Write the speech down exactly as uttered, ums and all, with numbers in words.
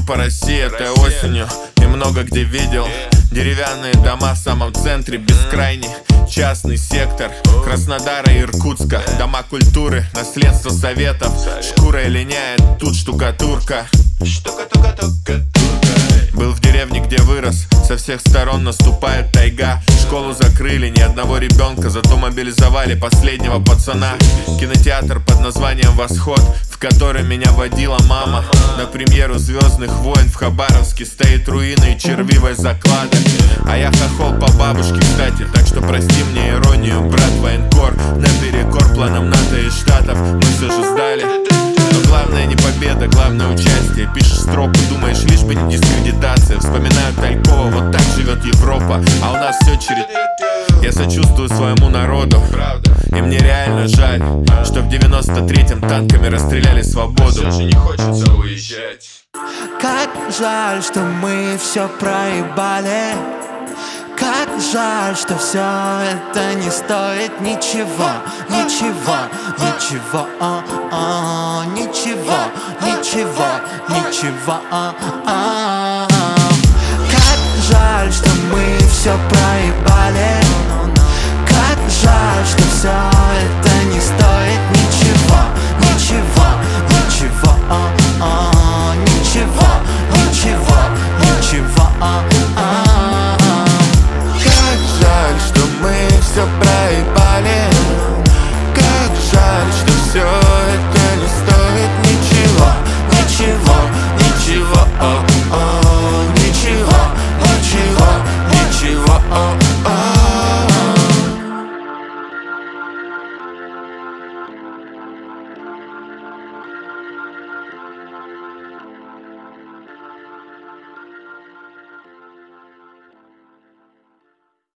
по России этой осенью и много где видел. Деревянные дома в самом центре, бескрайний частный сектор Краснодара и Иркутска. Дома культуры, наследство советов. Шкура линяет, тут штукатурка. Был в деревне, где вырос, со всех сторон наступает тайга. Школу закрыли, ни одного ребенка, зато мобилизовали последнего пацана. Кинотеатр под названием «Восход», в который меня водила мама. На премьеру «Звездных войн» в Хабаровске стоит руины и червивые заклады. А я хохол по бабушке, кстати, так что прости мне иронию, брат военкор. Наперекор планам НАТО и Штатов мы все же сдали. Но главное не победа, главное участие. Пишешь строку, думаешь, лишь бы не дискредитация. Вспоминаю Талькова, вот так живет Европа, а у нас все через... Я сочувствую своему народу, и мне реально жаль, что в девяносто третьем танками расстреляли свободу. Все же не хочется уезжать. Как жаль, что мы все проебали. Как жаль, что все это не стоит ничего, ничего, ничего, а -а, ничего, ничего, ничего, а -а. Как жаль, что мы все проебали.